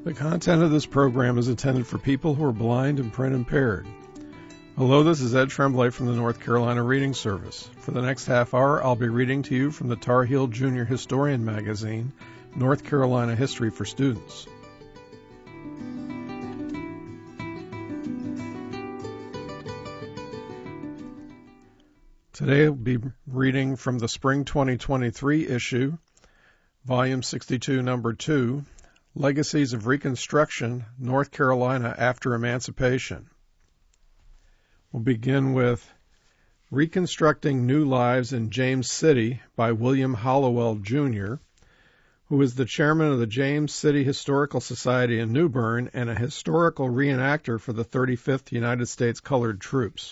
The content of this program is intended for people who are blind and print impaired. Hello, this is Ed Tremblay from the North Carolina Reading Service. For the next half hour, I'll be reading to you from the Tar Heel Junior Historian magazine, North Carolina History for Students. Today I'll be reading from the Spring 2023 issue, Volume 62, Number 2, Legacies of Reconstruction, North Carolina After Emancipation. We'll begin with Reconstructing New Lives in James City by William Hallowell, Jr., who is the chairman of the James City Historical Society in New Bern and a historical reenactor for the 35th United States Colored Troops.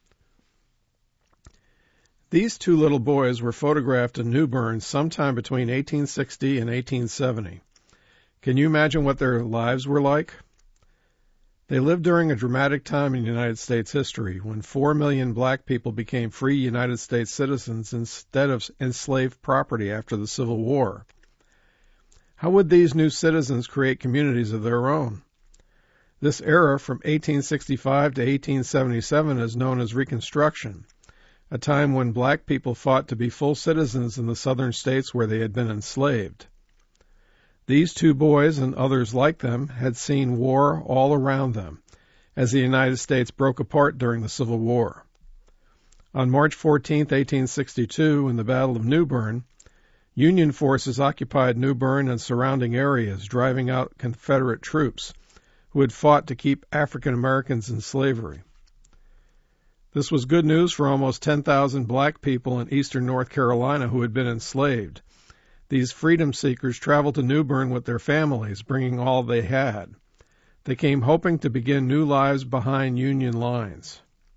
These two little boys were photographed in New Bern sometime between 1860 and 1870. Can you imagine what their lives were like? They lived during a dramatic time in United States history when 4 million black people became free United States citizens instead of enslaved property after the Civil War. How would these new citizens create communities of their own? This era from 1865 to 1877 is known as Reconstruction, a time when black people fought to be full citizens in the southern states where they had been enslaved. These two boys and others like them had seen war all around them as the United States broke apart during the Civil War. On March 14, 1862, in the Battle of New Bern, Union forces occupied New Bern and surrounding areas, driving out Confederate troops who had fought to keep African Americans in slavery. This was good news for almost 10,000 black people in eastern North Carolina who had been enslaved. These freedom seekers traveled to New Bern with their families, bringing all they had. They came hoping to begin new lives behind Union lines.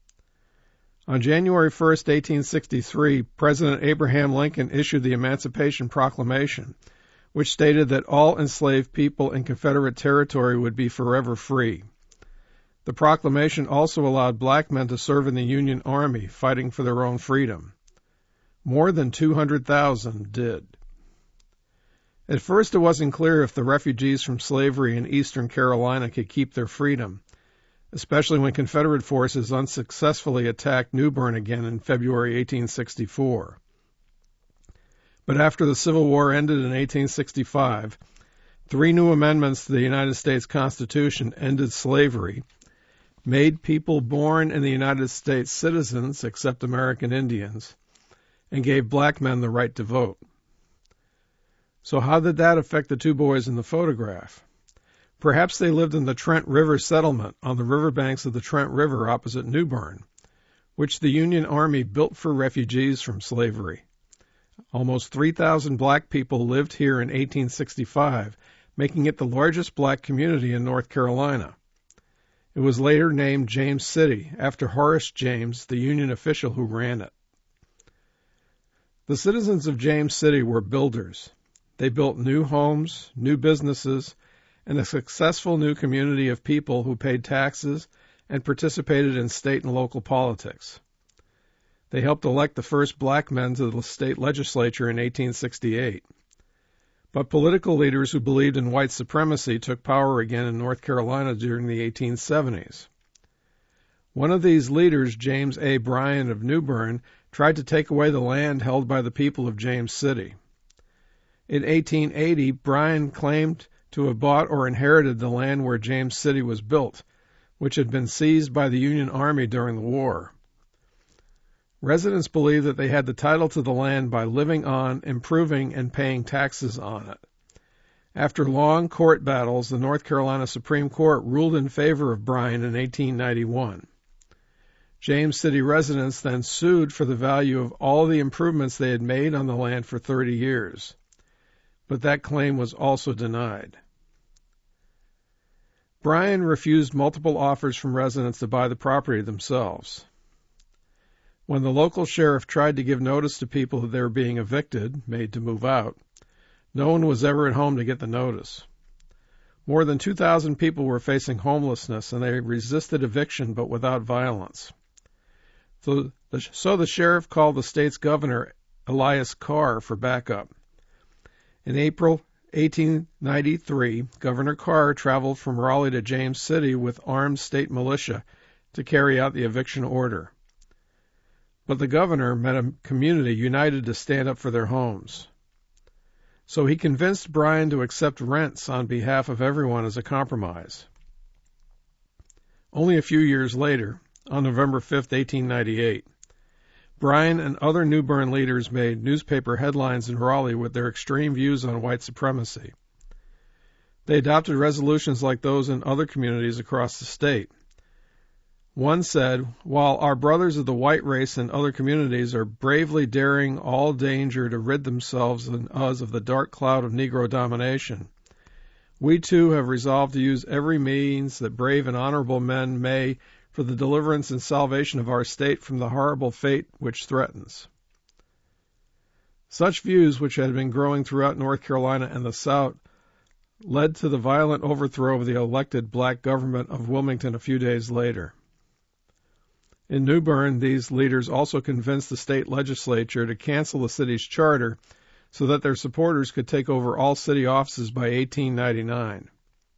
On January 1, 1863, President Abraham Lincoln issued the Emancipation Proclamation, which stated that all enslaved people in Confederate territory would be forever free. The proclamation also allowed black men to serve in the Union Army, fighting for their own freedom. More than 200,000 did. At first, it wasn't clear if the refugees from slavery in eastern Carolina could keep their freedom, especially when Confederate forces unsuccessfully attacked New Bern again in February 1864. But after the Civil War ended in 1865, 3 new amendments to the United States Constitution ended slavery, made people born in the United States citizens, except American Indians, and gave black men the right to vote. So how did that affect the two boys in the photograph? Perhaps they lived in the Trent River settlement on the riverbanks of the Trent River opposite New Bern, which the Union Army built for refugees from slavery. Almost 3,000 black people lived here in 1865, making it the largest black community in North Carolina. It was later named James City, after Horace James, the Union official who ran it. The citizens of James City were builders. They built new homes, new businesses, and a successful new community of people who paid taxes and participated in state and local politics. They helped elect the first black men to the state legislature in 1868. But political leaders who believed in white supremacy took power again in North Carolina during the 1870s. One of these leaders, James A. Bryan of New Bern, tried to take away the land held by the people of James City. In 1880, Bryan claimed to have bought or inherited the land where James City was built, which had been seized by the Union Army during the war. Residents believed that they had the title to the land by living on, improving, and paying taxes on it. After long court battles, the North Carolina Supreme Court ruled in favor of Bryan in 1891. James City residents then sued for the value of all the improvements they had made on the land for 30 years. But that claim was also denied. Bryan refused multiple offers from residents to buy the property themselves. When the local sheriff tried to give notice to people that they were being evicted, made to move out, no one was ever at home to get the notice. More than 2,000 people were facing homelessness, and they resisted eviction but without violence. So the sheriff called the state's governor, Elias Carr, for backup. In April 1893, Governor Carr traveled from Raleigh to James City with armed state militia to carry out the eviction order. But the governor met a community united to stand up for their homes. So he convinced Bryan to accept rents on behalf of everyone as a compromise. Only a few years later, on November 5, 1898, Bryan and other New Bern leaders made newspaper headlines in Raleigh with their extreme views on white supremacy. They adopted resolutions like those in other communities across the state. One said, "While our brothers of the white race in other communities are bravely daring all danger to rid themselves and us of the dark cloud of Negro domination, we too have resolved to use every means that brave and honorable men may for the deliverance and salvation of our state from the horrible fate which threatens." Such views, which had been growing throughout North Carolina and the South, led to the violent overthrow of the elected black government of Wilmington a few days later. In New Bern, these leaders also convinced the state legislature to cancel the city's charter so that their supporters could take over all city offices by 1899.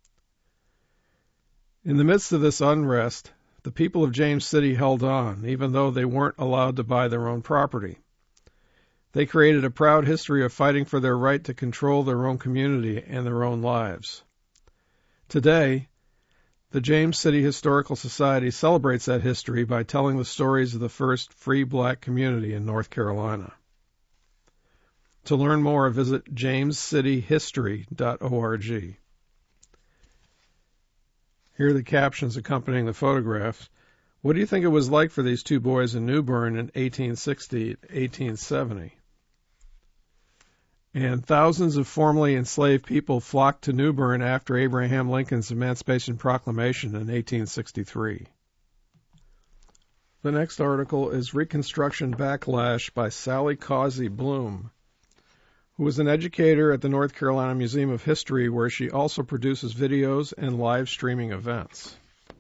In the midst of this unrest, the people of James City held on, even though they weren't allowed to buy their own property. They created a proud history of fighting for their right to control their own community and their own lives. Today, the James City Historical Society celebrates that history by telling the stories of the first free black community in North Carolina. To learn more, visit jamescityhistory.org. Here are the captions accompanying the photographs. What do you think it was like for these two boys in New Bern in 1860 to 1870? And thousands of formerly enslaved people flocked to New Bern after Abraham Lincoln's Emancipation Proclamation in 1863. The next article is Reconstruction Backlash by Sally Causey Bloom, who is an educator at the North Carolina Museum of History, where she also produces videos and live streaming events.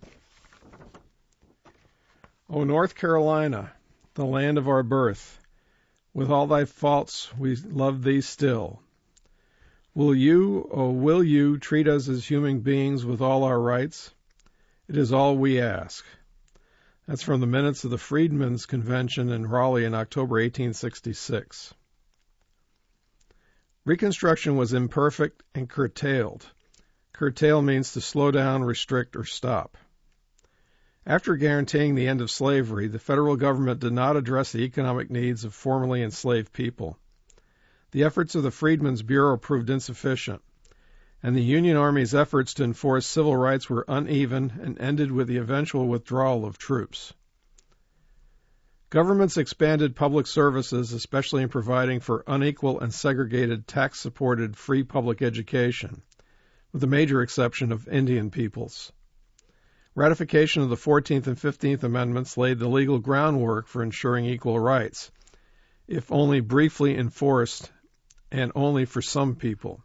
O North Carolina, the land of our birth, with all thy faults we love thee still. Will you treat us as human beings with all our rights? It is all we ask. That's from the minutes of the Freedmen's Convention in Raleigh in October 1866. Reconstruction was imperfect and curtailed. Curtail means to slow down, restrict, or stop. After guaranteeing the end of slavery, the federal government did not address the economic needs of formerly enslaved people. The efforts of the Freedmen's Bureau proved insufficient, and the Union Army's efforts to enforce civil rights were uneven and ended with the eventual withdrawal of troops. Governments expanded public services, especially in providing for unequal and segregated tax-supported free public education, with the major exception of Indian peoples. Ratification of the 14th and 15th Amendments laid the legal groundwork for ensuring equal rights, if only briefly enforced and only for some people.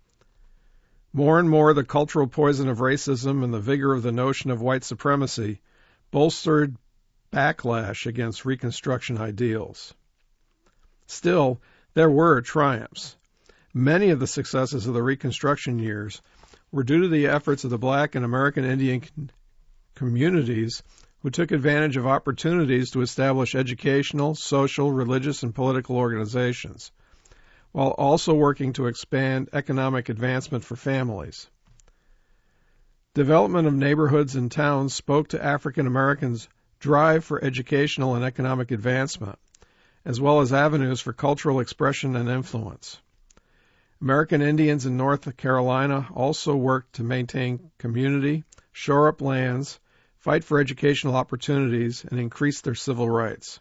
More and more, the cultural poison of racism and the vigor of the notion of white supremacy bolstered backlash against Reconstruction ideals. Still, there were triumphs. Many of the successes of the Reconstruction years were due to the efforts of the Black and American Indian communities who took advantage of opportunities to establish educational, social, religious, and political organizations, while also working to expand economic advancement for families. Development of neighborhoods and towns spoke to African Americans' drive for educational and economic advancement, as well as avenues for cultural expression and influence. American Indians in North Carolina also worked to maintain community, shore up lands, fight for educational opportunities, and increase their civil rights.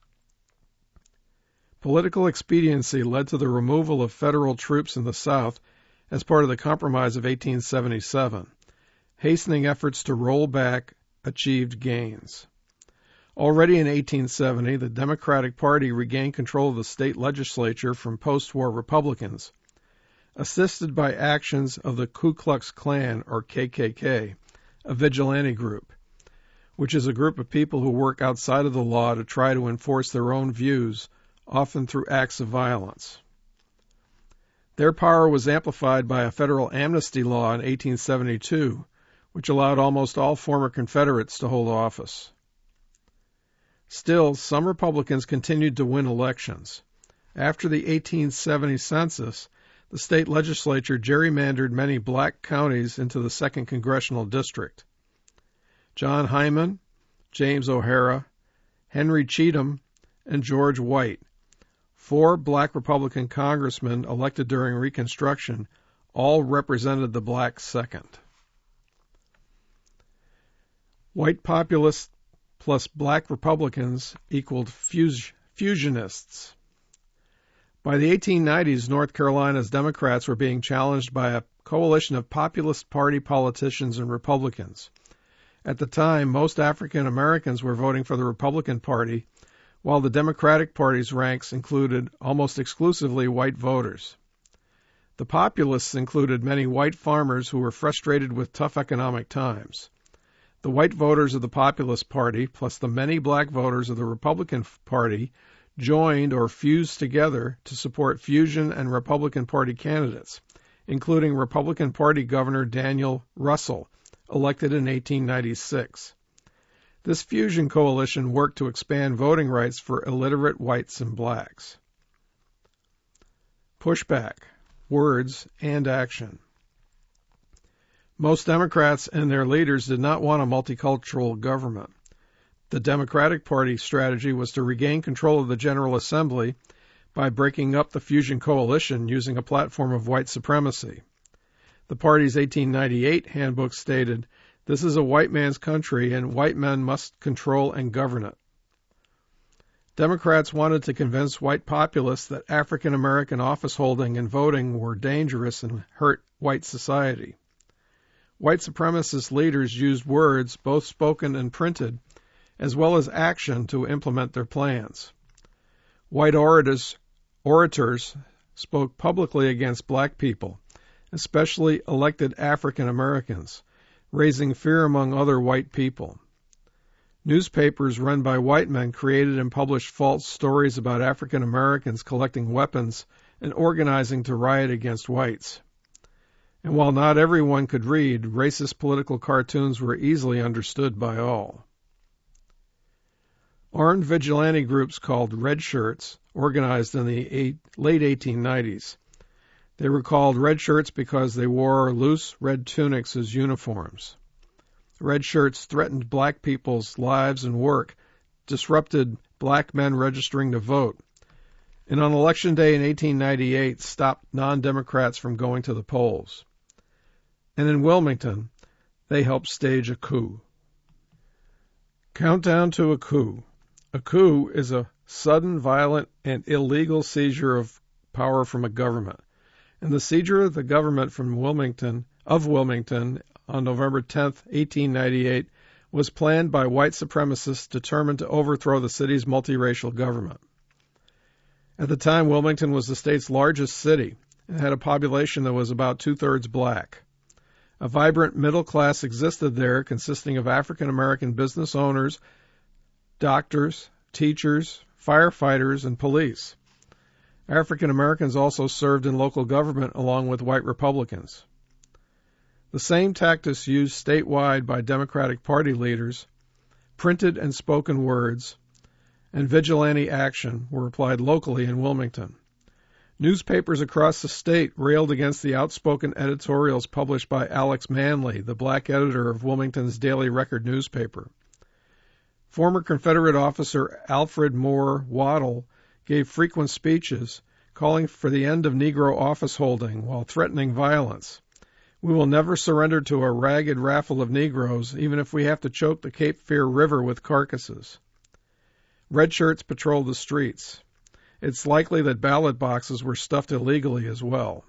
Political expediency led to the removal of federal troops in the South as part of the Compromise of 1877, hastening efforts to roll back achieved gains. Already in 1870, the Democratic Party regained control of the state legislature from post-war Republicans, assisted by actions of the Ku Klux Klan, or KKK, a vigilante group, which is a group of people who work outside of the law to try to enforce their own views, often through acts of violence. Their power was amplified by a federal amnesty law in 1872, which allowed almost all former Confederates to hold office. Still, some Republicans continued to win elections. After the 1870 census, the state legislature gerrymandered many black counties into the 2nd Congressional District. John Hyman, James O'Hara, Henry Cheatham, and George White, 4 black Republican congressmen elected during Reconstruction, all represented the black 2nd. White populists plus black Republicans equaled fusionists. By the 1890s, North Carolina's Democrats were being challenged by a coalition of populist party politicians and Republicans. At the time, most African Americans were voting for the Republican Party, while the Democratic Party's ranks included almost exclusively white voters. The populists included many white farmers who were frustrated with tough economic times. The white voters of the Populist Party, plus the many black voters of the Republican Party, joined or fused together to support fusion and Republican Party candidates, including Republican Party Governor Daniel Russell, elected in 1896. This fusion coalition worked to expand voting rights for illiterate whites and blacks. Pushback, words, and action. Most Democrats and their leaders did not want a multicultural government. The Democratic Party strategy was to regain control of the General Assembly by breaking up the fusion coalition using a platform of white supremacy. The party's 1898 handbook stated, "This is a white man's country, and white men must control and govern it." Democrats wanted to convince white populists that African American office holding and voting were dangerous and hurt white society. White supremacist leaders used words, both spoken and printed, as well as action to implement their plans. White orators spoke publicly against black people, especially elected African Americans, raising fear among other white people. Newspapers run by white men created and published false stories about African Americans collecting weapons and organizing to riot against whites. And while not everyone could read, racist political cartoons were easily understood by all. Armed vigilante groups called Red Shirts organized in the late 1890s. They were called Red Shirts because they wore loose red tunics as uniforms. Red Shirts threatened black people's lives and work, disrupted black men registering to vote, and on Election Day in 1898 stopped non-Democrats from going to the polls. And in Wilmington, they helped stage a coup. Countdown to a coup. A coup is a sudden, violent, and illegal seizure of power from a government. And the seizure of the government from Wilmington on November 10, 1898, was planned by white supremacists determined to overthrow the city's multiracial government. At the time, Wilmington was the state's largest city and had a population that was about 2/3 black. A vibrant middle class existed there, consisting of African American business owners, doctors, teachers, firefighters, and police. African Americans also served in local government along with white Republicans. The same tactics used statewide by Democratic Party leaders, printed and spoken words, and vigilante action were applied locally in Wilmington. Newspapers across the state railed against the outspoken editorials published by Alex Manley, the black editor of Wilmington's Daily Record newspaper. Former Confederate officer Alfred Moore Waddell gave frequent speeches calling for the end of Negro office holding while threatening violence. "We will never surrender to a ragged raffle of Negroes, even if we have to choke the Cape Fear River with carcasses." Red Shirts patrolled the streets. It's likely that ballot boxes were stuffed illegally as well.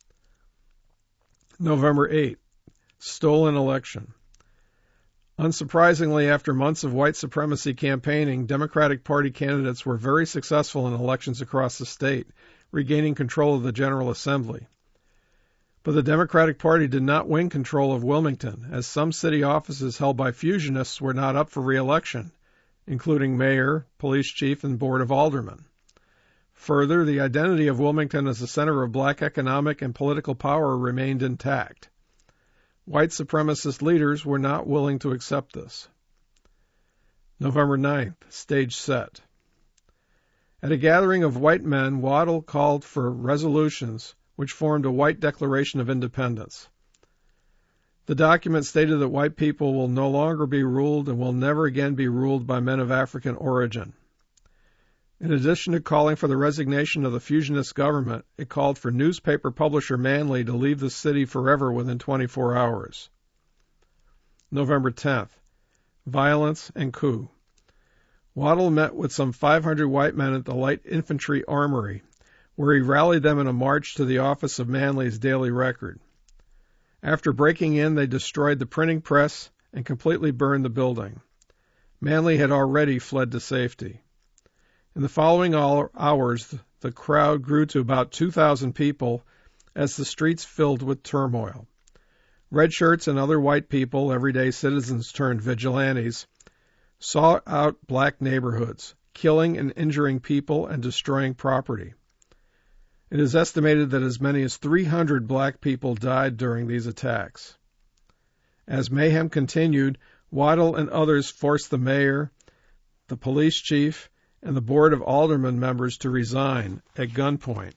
November 8. Stolen election. Unsurprisingly, after months of white supremacy campaigning, Democratic Party candidates were very successful in elections across the state, regaining control of the General Assembly. But the Democratic Party did not win control of Wilmington, as some city offices held by fusionists were not up for re-election, including mayor, police chief, and board of aldermen. Further, the identity of Wilmington as the center of black economic and political power remained intact. White supremacist leaders were not willing to accept this. November 9th, stage set. At a gathering of white men, Waddell called for resolutions which formed a white Declaration of Independence. The document stated that white people will no longer be ruled and will never again be ruled by men of African origin. In addition to calling for the resignation of the fusionist government, it called for newspaper publisher Manley to leave the city forever within 24 hours. November 10th, violence and coup. Waddell met with some 500 white men at the Light Infantry Armory, where he rallied them in a march to the office of Manley's Daily Record. After breaking in, they destroyed the printing press and completely burned the building. Manley had already fled to safety. In the following hours, the crowd grew to about 2,000 people as the streets filled with turmoil. Red shirts and other white people, everyday citizens turned vigilantes, sought out black neighborhoods, killing and injuring people and destroying property. It is estimated that as many as 300 black people died during these attacks. As mayhem continued, Waddell and others forced the mayor, the police chief, and the board of aldermen members to resign at gunpoint.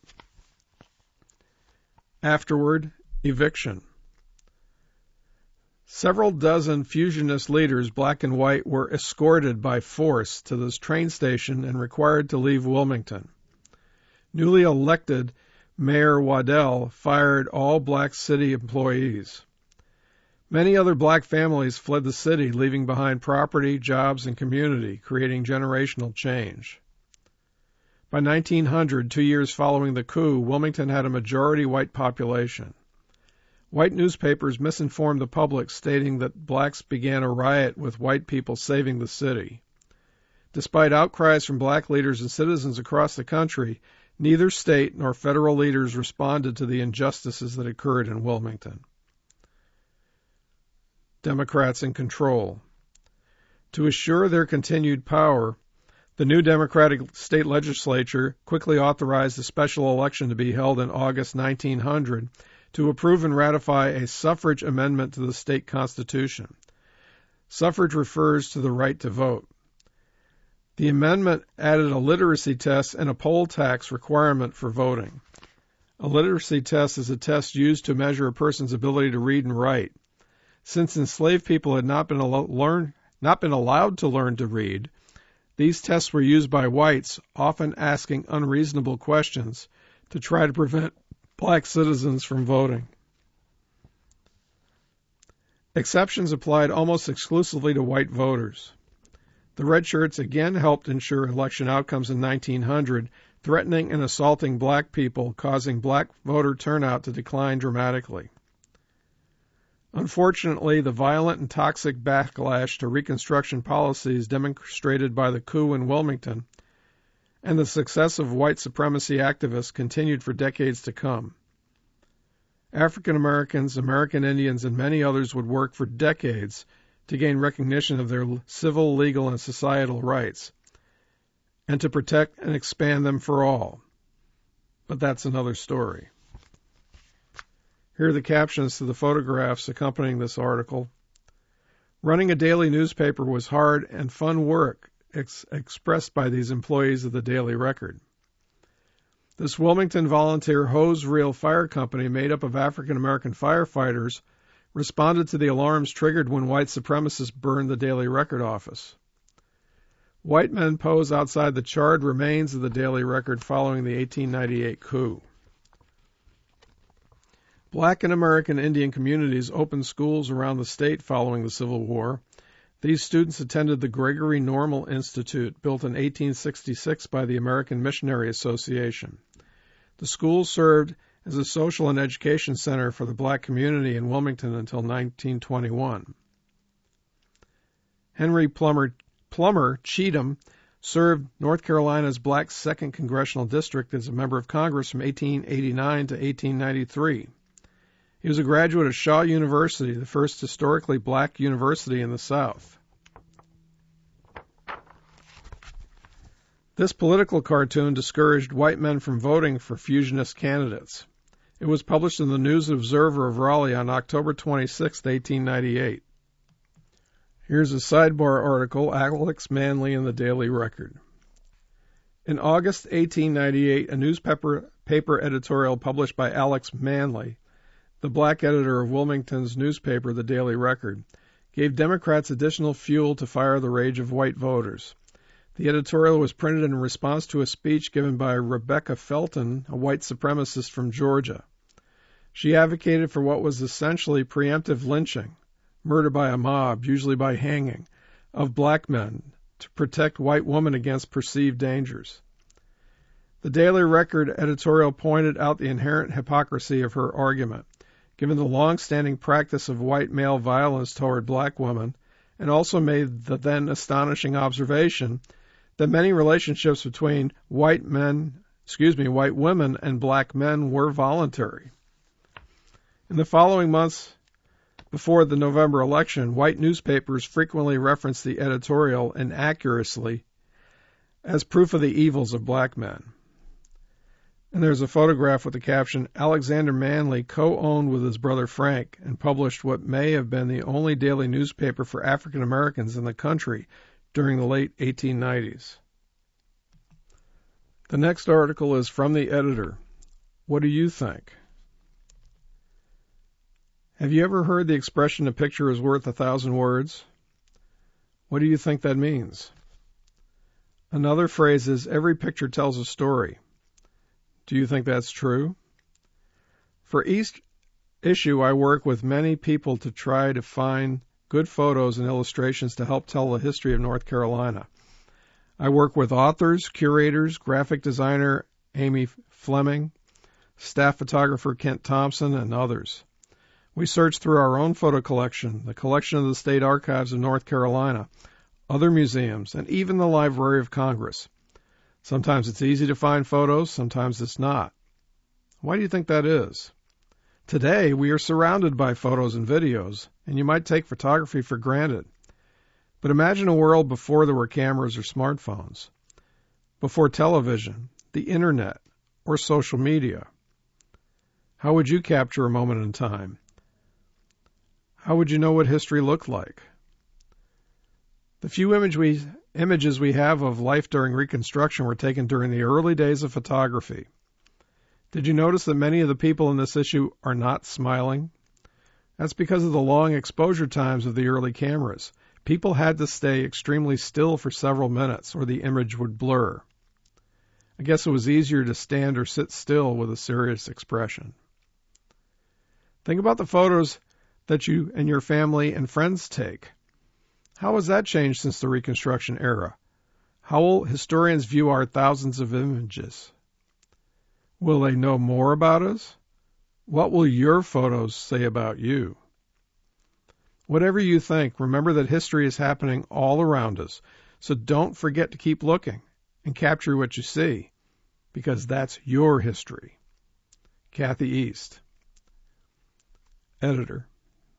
Afterward, eviction. Several dozen fusionist leaders, black and white, were escorted by force to this train station and required to leave Wilmington. Newly elected Mayor Waddell fired all black city employees. Many other black families fled the city, leaving behind property, jobs, and community, creating generational change. By 1900, 2 years following the coup, Wilmington had a majority white population. White newspapers misinformed the public, stating that blacks began a riot with white people saving the city. Despite outcries from black leaders and citizens across the country, neither state nor federal leaders responded to the injustices that occurred in Wilmington. Democrats in control. To assure their continued power, the new Democratic state legislature quickly authorized a special election to be held in August 1900 to approve and ratify a suffrage amendment to the state constitution. Suffrage refers to the right to vote. The amendment added a literacy test and a poll tax requirement for voting. A literacy test is a test used to measure a person's ability to read and write. Since enslaved people had not been allowed to learn to read, these tests were used by whites, often asking unreasonable questions to try to prevent black citizens from voting. Exceptions applied almost exclusively to white voters. The red shirts again helped ensure election outcomes in 1900, threatening and assaulting black people, causing black voter turnout to decline dramatically. Unfortunately, the violent and toxic backlash to Reconstruction policies demonstrated by the coup in Wilmington and the success of white supremacy activists continued for decades to come. African Americans, American Indians, and many others would work for decades to gain recognition of their civil, legal, and societal rights, and to protect and expand them for all. But that's another story. Here are the captions to the photographs accompanying this article. Running a daily newspaper was hard and fun work, expressed by these employees of the Daily Record. This Wilmington volunteer hose reel fire company, made up of African American firefighters, responded to the alarms triggered when white supremacists burned the Daily Record office. White men pose outside the charred remains of the Daily Record following the 1898 coup. Black and American Indian communities opened schools around the state following the Civil War. These students attended the Gregory Normal Institute, built in 1866 by the American Missionary Association. The school served as a social and education center for the black community in Wilmington until 1921. Henry Plummer Cheatham served North Carolina's black 2nd Congressional District as a member of Congress from 1889 to 1893. He was a graduate of Shaw University, the first historically black university in the South. This political cartoon discouraged white men from voting for fusionist candidates. It was published in the News Observer of Raleigh on October 26, 1898. Here's a sidebar article, Alex Manly in the Daily Record. In August 1898, a newspaper editorial published by Alex Manly, the black editor of Wilmington's newspaper, The Daily Record, gave Democrats additional fuel to fire the rage of white voters. The editorial was printed in response to a speech given by Rebecca Felton, a white supremacist from Georgia. She advocated for what was essentially preemptive lynching, murder by a mob, usually by hanging, of black men to protect white women against perceived dangers. The Daily Record editorial pointed out the inherent hypocrisy of her argument, given the long-standing practice of white male violence toward black women, and also made the then astonishing observation that many relationships between white women and black men were voluntary. In the following months before the November election, white newspapers frequently referenced the editorial inaccuracy as proof of the evils of black men. And there's a photograph with the caption, Alexander Manly co-owned with his brother Frank and published what may have been the only daily newspaper for African Americans in the country during the late 1890s. The next article is from the editor. What do you think? Have you ever heard the expression, a picture is worth 1,000 words? What do you think that means? Another phrase is, every picture tells a story. Do you think that's true? For each issue, I work with many people to try to find good photos and illustrations to help tell the history of North Carolina. I work with authors, curators, graphic designer Amy Fleming, staff photographer Kent Thompson, and others. We search through our own photo collection, the collection of the State Archives of North Carolina, other museums, and even the Library of Congress. Sometimes it's easy to find photos, sometimes it's not. Why do you think that is? Today, we are surrounded by photos and videos, and you might take photography for granted. But imagine a world before there were cameras or smartphones, before television, the internet, or social media. How would you capture a moment in time? How would you know what history looked like? The few images we have of life during Reconstruction were taken during the early days of photography. Did you notice that many of the people in this issue are not smiling? That's because of the long exposure times of the early cameras. People had to stay extremely still for several minutes or the image would blur. I guess it was easier to stand or sit still with a serious expression. Think about the photos that you and your family and friends take. How has that changed since the Reconstruction era? How will historians view our thousands of images? Will they know more about us? What will your photos say about you? Whatever you think, remember that history is happening all around us, so don't forget to keep looking and capture what you see, because that's your history. Kathy East. Editor.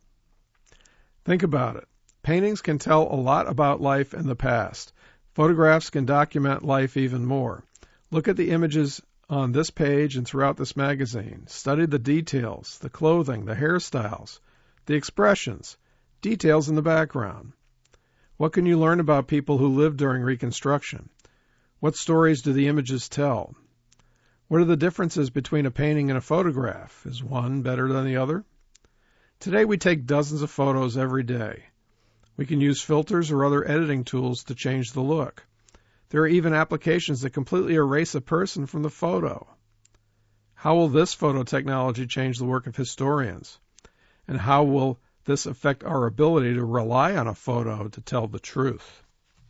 Think about it. Paintings can tell a lot about life in the past. Photographs can document life even more. Look at the images on this page and throughout this magazine. Study the details, the clothing, the hairstyles, the expressions, details in the background. What can you learn about people who lived during Reconstruction? What stories do the images tell? What are the differences between a painting and a photograph? Is one better than the other? Today we take dozens of photos every day. We can use filters or other editing tools to change the look. There are even applications that completely erase a person from the photo. How will this photo technology change the work of historians? And how will this affect our ability to rely on a photo to tell the truth?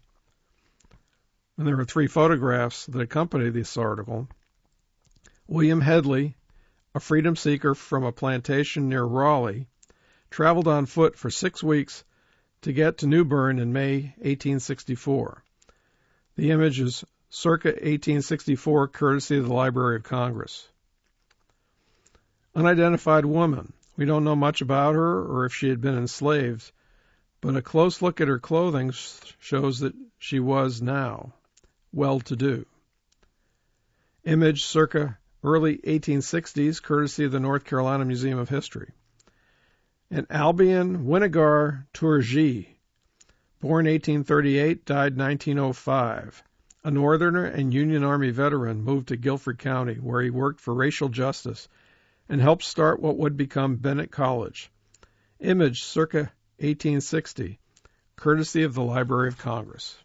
And there are 3 photographs that accompany this article. William Headley, a freedom seeker from a plantation near Raleigh, traveled on foot for 6 weeks to get to New Bern in May 1864. The image is circa 1864, courtesy of the Library of Congress. Unidentified woman. We don't know much about her or if she had been enslaved, but a close look at her clothing shows that she was now. well-to-do. Image circa early 1860s, courtesy of the North Carolina Museum of History. And Albion Winagar Tourgie, born 1838, died 1905. A Northerner and Union Army veteran, moved to Guilford County, where he worked for racial justice and helped start what would become Bennett College. Image circa 1860, courtesy of the Library of Congress.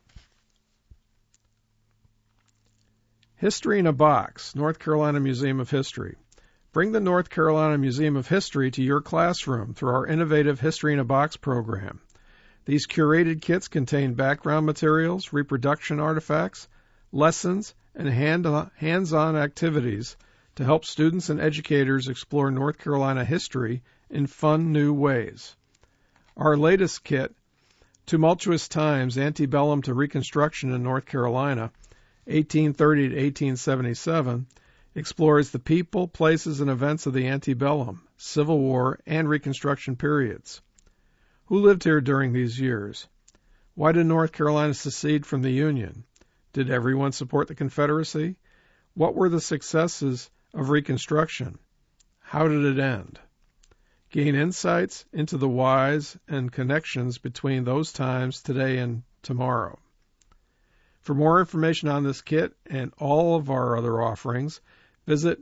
History in a Box, North Carolina Museum of History. Bring the North Carolina Museum of History to your classroom through our innovative History in a Box program. These curated kits contain background materials, reproduction artifacts, lessons, and hands-on activities to help students and educators explore North Carolina history in fun new ways. Our latest kit, Tumultuous Times, Antebellum to Reconstruction in North Carolina, 1830 to 1877, explores the people, places, and events of the antebellum, Civil War, and Reconstruction periods. Who lived here during these years? Why did North Carolina secede from the Union? Did everyone support the Confederacy? What were the successes of Reconstruction? How did it end? Gain insights into the whys and connections between those times, today, and tomorrow. For more information on this kit and all of our other offerings, visit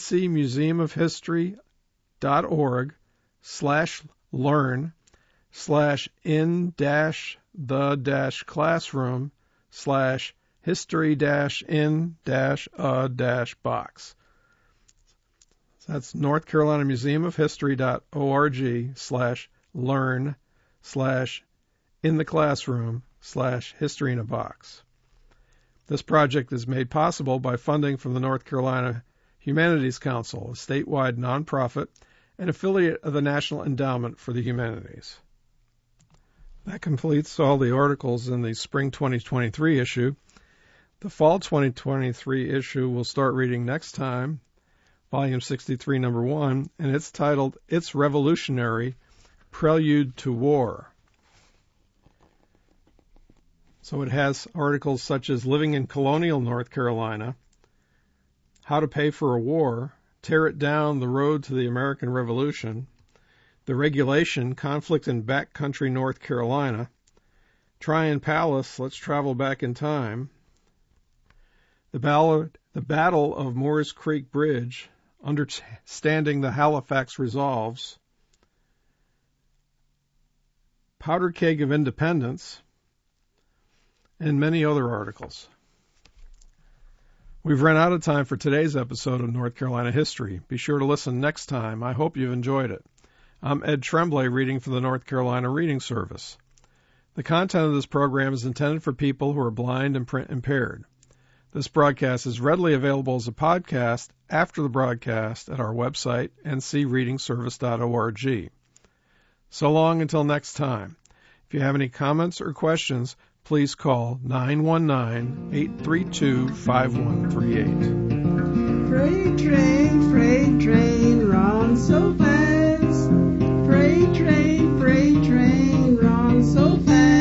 ncmuseumofhistory.org/learn/in-the-classroom/history-in-a-box. That's North Carolina Museum of History.org/learn/in-the-classroom/history-in-a-box. This project is made possible by funding from the North Carolina Humanities Council, a statewide nonprofit and affiliate of the National Endowment for the Humanities. That completes all the articles in the spring 2023 issue. The fall 2023 issue we'll start reading next time, volume 63, number 1, and it's titled, It's Revolutionary, Prelude to War. So it has articles such as Living in Colonial North Carolina, How to Pay for a War, Tear It Down, The Road to the American Revolution, The Regulation, Conflict in Backcountry North Carolina, Tryon Palace, Let's Travel Back in Time, The Battle of Moores Creek Bridge, Understanding the Halifax Resolves, Powder Keg of Independence, and many other articles. We've run out of time for today's episode of North Carolina History. Be sure to listen next time. I hope you've enjoyed it. I'm Ed Tremblay, reading for the North Carolina Reading Service. The content of this program is intended for people who are blind and print impaired. This broadcast is readily available as a podcast after the broadcast at our website, ncreadingservice.org. So long until next time. If you have any comments or questions, please call 919-832-5138. Freight train, run so fast. Freight train, run so fast.